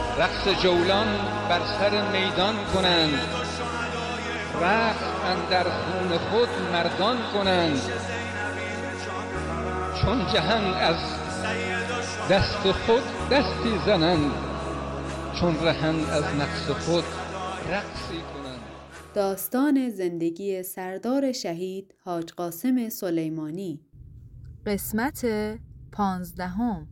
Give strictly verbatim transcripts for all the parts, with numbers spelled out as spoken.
رقص جولان بر سر میدان کنند، رقص اندر خون خود مردان کنند. چون جهان از دست خود دستی زنند، چون رهند از نفس خود رقصی کنند. داستان زندگی سردار شهید حاج قاسم سلیمانی، قسمت پانزدهم.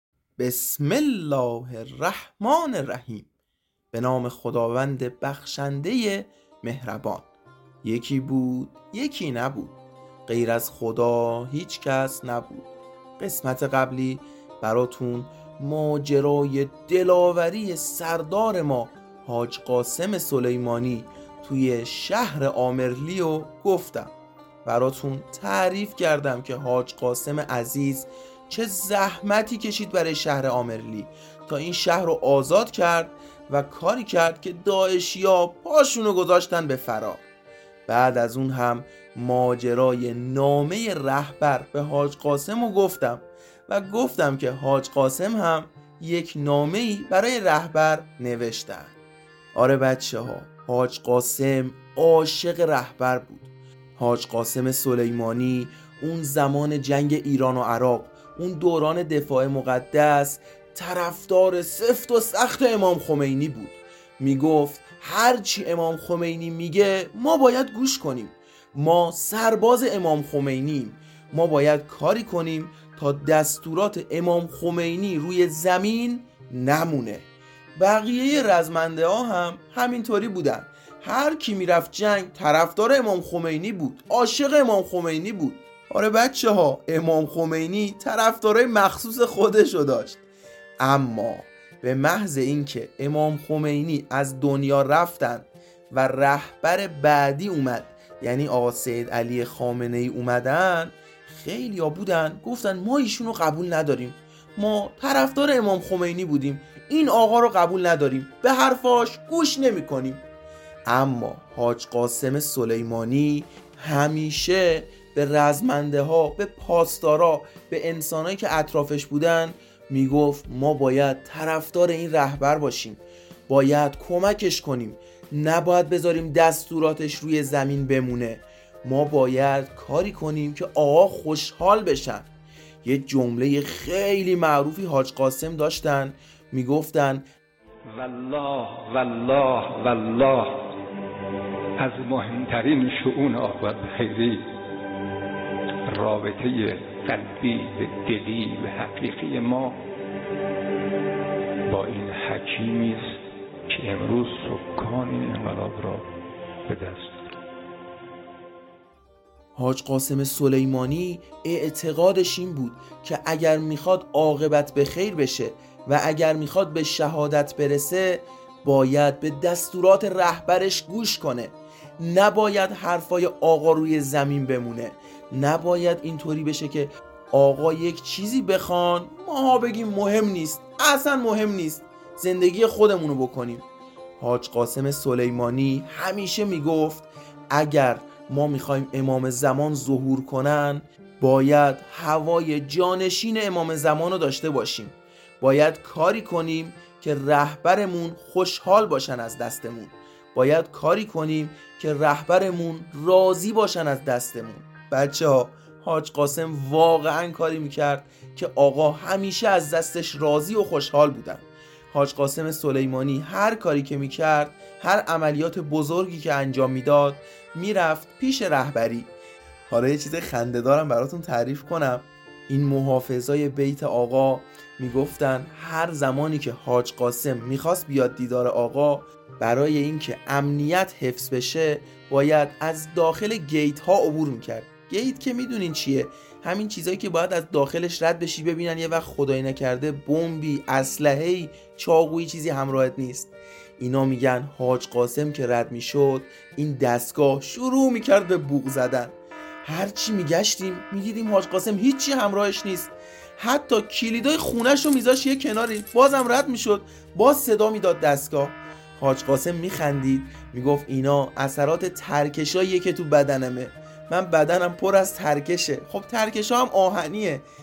بسم الله الرحمن الرحیم. به نام خداوند بخشنده مهربان. یکی بود یکی نبود، غیر از خدا هیچ کس نبود. قسمت قبلی براتون ماجرای دلاوری سردار ما حاج قاسم سلیمانی توی شهر آمرلی رو گفتم. براتون تعریف کردم که حاج قاسم عزیز چه زحمتی کشید برای شهر آمرلی تا این شهر رو آزاد کرد و کاری کرد که داعشیا پاشونو گذاشتن به فرار. بعد از اون هم ماجرای نامه رهبر به حاج قاسم رو گفتم و گفتم که حاج قاسم هم یک نامه‌ای برای رهبر نوشتن. آره بچه ها، حاج قاسم عاشق رهبر بود. حاج قاسم سلیمانی اون زمان جنگ ایران و عراق، اون دوران دفاع مقدس، طرفدار سفت و سخت امام خمینی بود. میگفت هرچی امام خمینی میگه ما باید گوش کنیم. ما سرباز امام خمینیم. ما باید کاری کنیم تا دستورات امام خمینی روی زمین نمونه. بقیه رزمنده ها هم همینطوری بودن. هر کی میرفت جنگ طرفدار امام خمینی بود، عاشق امام خمینی بود. آره بچه ها، امام خمینی طرفدارای مخصوص خودشو داشت. اما به محض اینکه امام خمینی از دنیا رفتن و رهبر بعدی اومد، یعنی آقا سید علی خامنه ای اومدن، خیلی ها بودن گفتن ما ایشونو قبول نداریم، ما طرفدار امام خمینی بودیم، این آقا رو قبول نداریم، به حرفاش گوش نمی کنیم. اما حاج قاسم سلیمانی همیشه به رزمنده ها، به پاسدارا، به انسانایی که اطرافش بودن میگفت ما باید طرفدار این رهبر باشیم، باید کمکش کنیم، نباید بذاریم دستوراتش روی زمین بمونه، ما باید کاری کنیم که آقا خوشحال بشن. یه جمله خیلی معروفی حاج قاسم داشتن، میگفتن والله والله والله از مهمترین شؤون عاقبت خیری رابطه قلبی و دلی و حقیقی ما با این حکیمی است که امروز سکان این انقلاب را به دست دارد. حاج قاسم سلیمانی اعتقادش این بود که اگر میخواد عاقبت به خیر بشه و اگر میخواد به شهادت برسه باید به دستورات رهبرش گوش کنه، نباید حرفای آقا روی زمین بمونه، نباید اینطوری بشه که آقا یک چیزی بخوان ماها بگیم مهم نیست، اصلا مهم نیست، زندگی خودمونو بکنیم. حاج قاسم سلیمانی همیشه میگفت اگر ما میخوایم امام زمان ظهور کنن باید هوای جانشین امام زمان رو داشته باشیم، باید کاری کنیم که رهبرمون خوشحال باشن از دستمون، باید کاری کنیم که رهبرمون راضی باشن از دستمون. بچه ها، حاج قاسم واقعا کاری میکرد که آقا همیشه از دستش راضی و خوشحال بودن. حاج قاسم سلیمانی هر کاری که میکرد، هر عملیات بزرگی که انجام میداد، میرفت پیش رهبری. حالا یه چیز خنده دارم براتون تعریف کنم. این محافظای بیت آقا میگفتن هر زمانی که حاج قاسم میخواست بیاد دیدار آقا، برای اینکه امنیت حفظ بشه باید از داخل گیت ها عبور میکرد. گیت که میدونین چیه؟ همین چیزایی که باید از داخلش رد بشی ببینن یه وقت خدای نکرده بمبی، اسلحه‌ای، چاقویی چیزی همراهت نیست. اینا میگن حاج قاسم که رد میشد این دستگاه شروع میکرد به بوق زدن. هرچی میگشتیم میدیدیم حاج قاسم هیچی همراهش نیست، حتی کلیدای خونش رو میذاش یه کناری، بازم رد میشد، باز صدا میداد دستگاه. حاج قاسم میخندید، میگفت اینا اثرات ترکشاییه که تو بدنمه، من بدنم پر از ترکشه. خب ترکشا هم آهنیه،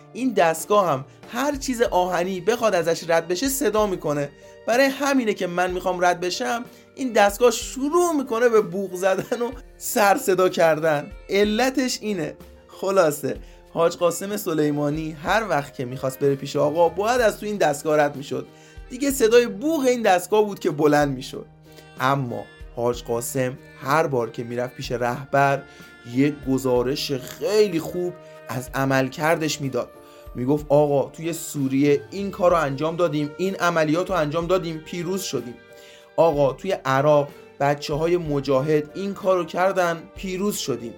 این دستگاه هم هر چیز آهنی بخواد ازش رد بشه صدا میکنه. برای همینه که من میخوام رد بشم این دستگاه شروع میکنه به بوق زدن و سر صدا کردن. علتش اینه. خلاصه حاج قاسم سلیمانی هر وقت که میخواست بره پیش آقا باید از تو این دستگاه رد میشد. دیگه صدای بوق این دستگاه بود که بلند میشد. اما حاج قاسم هر بار که میرفت پیش رهبر یک گزارش خیلی خوب از عملکردش میداد. میگفت آقا توی سوریه این کار رو انجام دادیم، این عملیات رو انجام دادیم، پیروز شدیم. آقا توی عراق بچه های مجاهد این کار رو کردن، پیروز شدیم.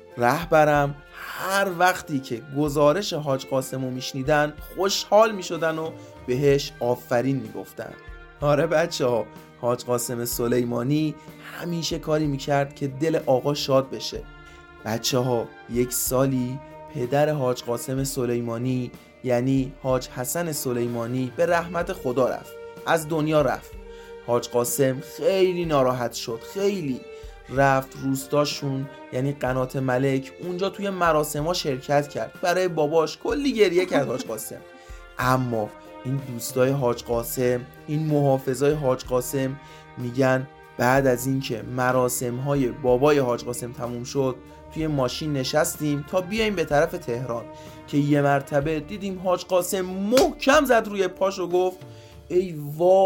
رهبرم هر وقتی که گزارش حاج قاسم رو میشنیدن خوشحال میشدن و بهش آفرین میگفتن. آره بچه ها، حاج قاسم سلیمانی همیشه کاری میکرد که دل آقا شاد بشه. بچه ها یک سالی پدر حاج قاسم سلیمانی یعنی حاج حسن سلیمانی به رحمت خدا رفت، از دنیا رفت. حاج قاسم خیلی ناراحت شد، خیلی رفت روستاشون یعنی قنات ملک، اونجا توی مراسم‌ها شرکت کرد. برای باباش کلی گریه کرد حاج قاسم. اما این دوستای حاج قاسم، این محافظای حاج قاسم میگن بعد از اینکه مراسم‌های بابای حاج قاسم تموم شد توی ماشین نشستیم تا بیایم به طرف تهران که یه مرتبه دیدیم حاج قاسم محکم زد روی پاش و گفت ای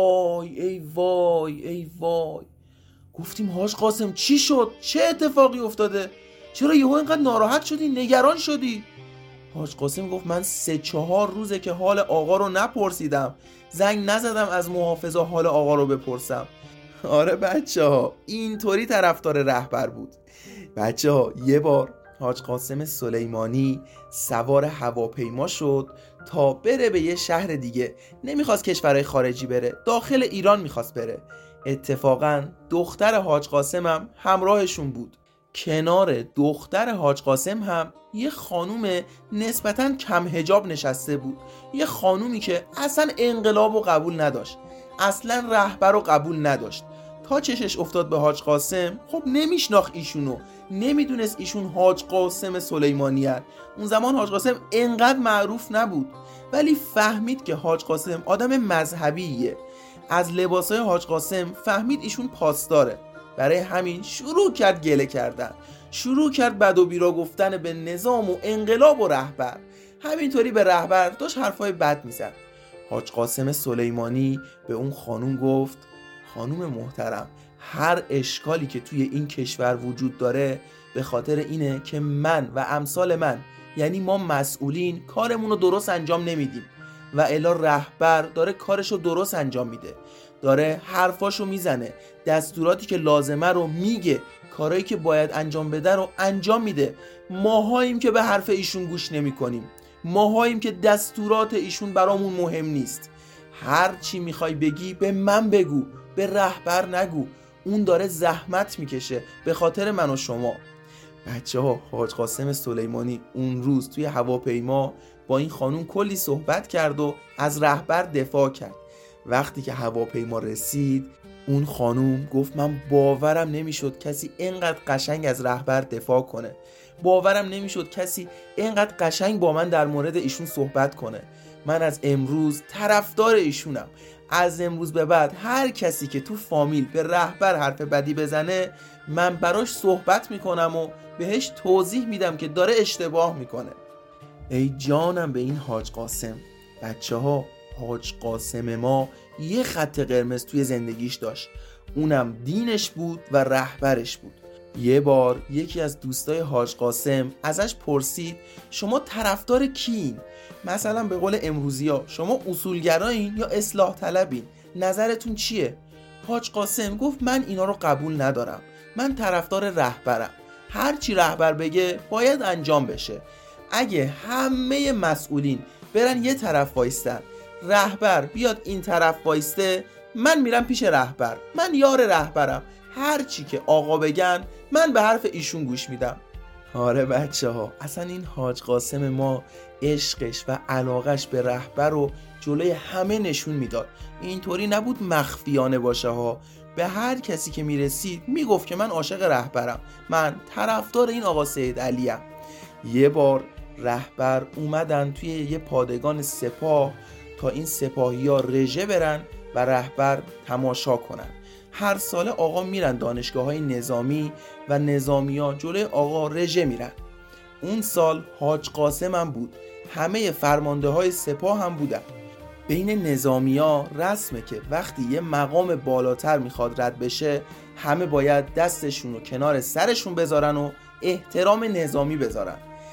وای ای وای ای وای. گفتیم حاج قاسم چی شد؟ چه اتفاقی افتاده؟ چرا یهو اینقدر ناراحت شدی؟ نگران شدی؟ حاج قاسم گفت من سه چهار روزه که حال آقا رو نپرسیدم، زنگ نزدم از محافظا حال آقا رو بپرسم. آره بچه ها، اینطوری طرفدار رهبر بود. بچه ها یه بار حاج قاسم سلیمانی سوار هواپیما شد تا بره به یه شهر دیگه. نمیخواست کشورهای خارجی بره، داخل ایران میخواست بره. اتفاقا دختر حاج قاسم هم همراهشون بود. کنار دختر حاج قاسم هم یه خانوم نسبتاً کم حجاب نشسته بود. یه خانومی که اصلا انقلاب رو قبول نداشت، اصلا رهبر رو قبول نداشت. تا چشش افتاد به حاج قاسم، خب نمیشناخت ایشونو، نمیدونست ایشون حاج قاسم سلیمانی هست. اون زمان حاج قاسم انقدر معروف نبود، ولی فهمید که حاج قاسم آدم مذهبیه. از لباسای حاج قاسم فهمید ایشون پاسداره. برای همین شروع کرد گله کردن، شروع کرد بد و بیرا گفتن به نظام و انقلاب و رهبر. همینطوری به رهبر داشت حرفای بد میزد. حاج قاسم سلیمانی به اون خانوم گفت خانوم محترم، هر اشکالی که توی این کشور وجود داره به خاطر اینه که من و امثال من، یعنی ما مسئولین، کارمون رو درست انجام نمیدیم و الا رهبر داره کارشو درست انجام میده، داره حرفاشو میزنه، دستوراتی که لازمه رو میگه، کارهایی که باید انجام بده رو انجام میده. ماهاییم که به حرف ایشون گوش نمی کنیم، ماهاییم که دستورات ایشون برامون مهم نیست. هر چی میخوای بگی به من بگو، به رهبر نگو، اون داره زحمت میکشه به خاطر من و شما. بچه ها، حاج قاسم سلیمانی اون روز توی هواپیما با این خانوم کلی صحبت کرد و از رهبر دفاع کرد. وقتی که هواپیما رسید اون خانوم گفت من باورم نمیشد کسی اینقدر قشنگ از رهبر دفاع کنه، باورم نمیشد کسی اینقدر قشنگ با من در مورد ایشون صحبت کنه. من از امروز طرفدار ایشونم. از امروز به بعد هر کسی که تو فامیل به رهبر حرف بدی بزنه من براش صحبت میکنم و بهش توضیح میدم که داره اشتباه میکنه. ای جانم به این حاج قاسم. بچه ها، حاج قاسم ما یه خط قرمز توی زندگیش داشت، اونم دینش بود و رهبرش بود. یه بار یکی از دوستای حاج قاسم ازش پرسید شما طرفدار کین؟ مثلا به قول امروزیا شما اصولگرایین یا اصلاح طلبین؟ نظرتون چیه؟ حاج قاسم گفت من اینا رو قبول ندارم، من طرفدار رهبرم. هر چی رهبر بگه باید انجام بشه. اگه همه مسئولین برن یه طرف وایستن، رهبر بیاد این طرف وایسته، من میرم پیش رهبر، من یار رهبرم، هر چی که آقا بگن من به حرف ایشون گوش میدم. آره بچه ها، اصلا این حاج قاسم ما عشقش و علاقش به رهبر رو جلوی همه نشون میداد. اینطوری نبود مخفیانه باشه ها، به هر کسی که میرسید میگفت که من عاشق رهبرم، من طرفدار این آقا سید علیم. یه بار رهبر اومدن توی یه پادگان سپاه تا این سپاهی ها رژه برن و رهبر تماشا کنن. هر ساله آقا میرن دانشگاه های نظامی و نظامی ها جلوی آقا رژه میرن. اون سال حاج قاسم هم بود، همه فرمانده های سپاه هم بودن. بین نظامی ها رسمه که وقتی یه مقام بالاتر میخواد رد بشه همه باید دستشون رو کنار سرشون بذارن و احترام نظامی بذارن.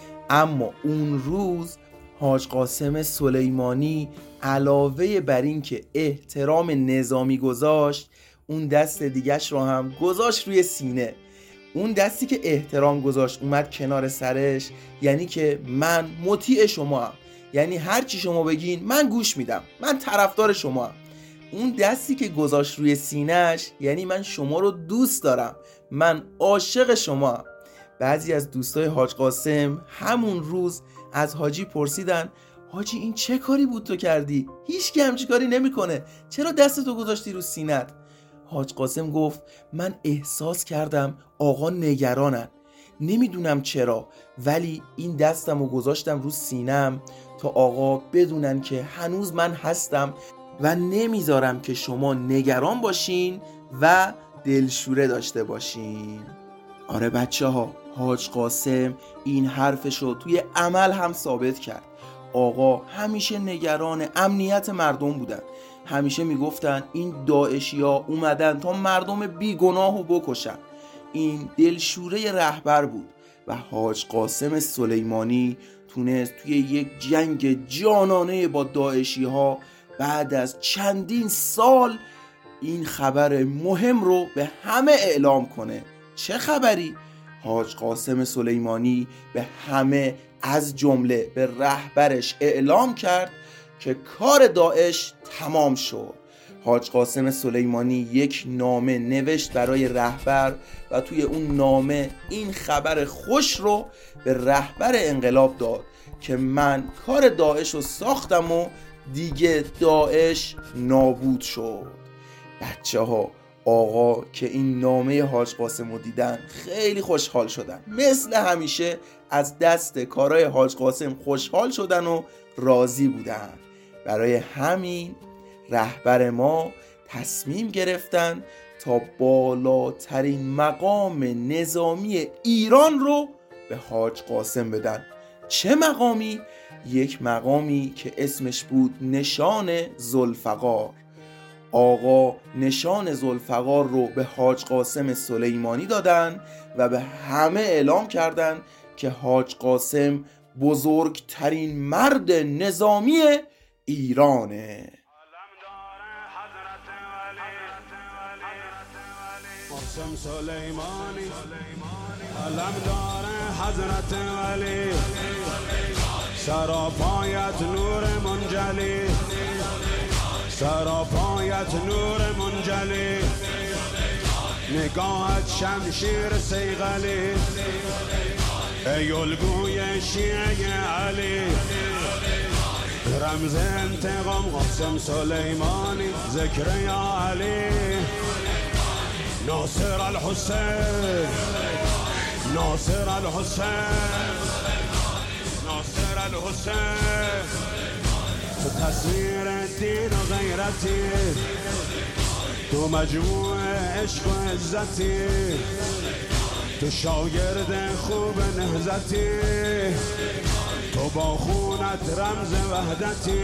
اما اون روز حاج قاسم سلیمانی علاوه بر این که احترام نظامی گذاشت، اون دست دیگش رو هم گذاشت روی سینه. اون دستی که احترام گذاشت اومد کنار سرش، یعنی که من مطیع شما هم، یعنی هر چی شما بگین من گوش میدم، من طرفدار شما هم. اون دستی که گذاشت روی سینهش یعنی من شما رو دوست دارم، من عاشق شما هم. بعضی از دوستای حاج قاسم همون روز از حاجی پرسیدن حاجی این چه کاری بود تو کردی؟ هیچ کی همچین کاری نمیکنه، چرا دستتو گذاشتی رو سینت؟ حاج قاسم گفت من احساس کردم آقا نگرانن، نمیدونم چرا، ولی این دستمو گذاشتم رو سینم تا آقا بدونن که هنوز من هستم و نمیذارم که شما نگران باشین و دلشوره داشته باشین. آره بچه ها، حاج قاسم این حرفشو توی عمل هم ثابت کرد. آقا همیشه نگران امنیت مردم بودن، همیشه میگفتن این داعشی ها اومدن تا مردم بیگناهو بکشن. این دلشوره رهبر بود و حاج قاسم سلیمانی تونست توی یک جنگ جانانه با داعشی ها بعد از چندین سال این خبر مهم رو به همه اعلام کنه. چه خبری؟ حاج قاسم سلیمانی به همه از جمله به رهبرش اعلام کرد که کار داعش تمام شد. حاج قاسم سلیمانی یک نامه نوشت برای رهبر و توی اون نامه این خبر خوش رو به رهبر انقلاب داد که من کار داعش رو ساختم و دیگه داعش نابود شد. بچه ها، آقا که این نامه حاج قاسم رو دیدن خیلی خوشحال شدن، مثل همیشه از دست کارهای حاج قاسم خوشحال شدن و راضی بودن. برای همین رهبر ما تصمیم گرفتن تا بالاترین مقام نظامی ایران رو به حاج قاسم بدن. چه مقامی؟ یک مقامی که اسمش بود نشان ذوالفقار. آقا نشان ذوالفقار رو به حاج قاسم سلیمانی دادن و به همه اعلام کردن که حاج قاسم بزرگترین مرد نظامی ایرانه. قاسم سلیمانی علم داره حضرت ولی، سراپایت نور منجلی، سراپایت نور منجلی، نگاهت شمشیر صیقلی، ای الگوی شیعه علی، رمز انتقام قاسم سلیمانی، ذکر یا علی، ناصر الحسین، ناصر الحسین، ناصر الحسین، تو تصویر دین و غیرتی، تو مجموع عشق و عزتی، تو شاگرد خوب نهضتی، تو با خونت رمز وحدتی،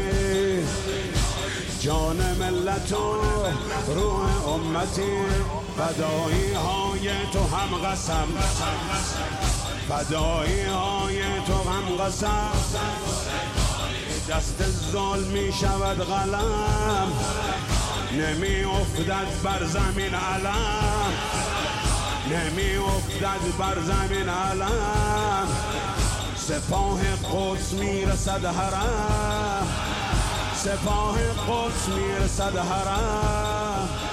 جان ملت و روح امتی، فدایی های تو هم قسم، فدایی های تو هم قسم، دست ظلم می شود قلم، نمی افتد بر زمین علم، نمی افتد بر زمین علم، سپاه قدس می رسد حرم، سپاه قدس می رسد حرم.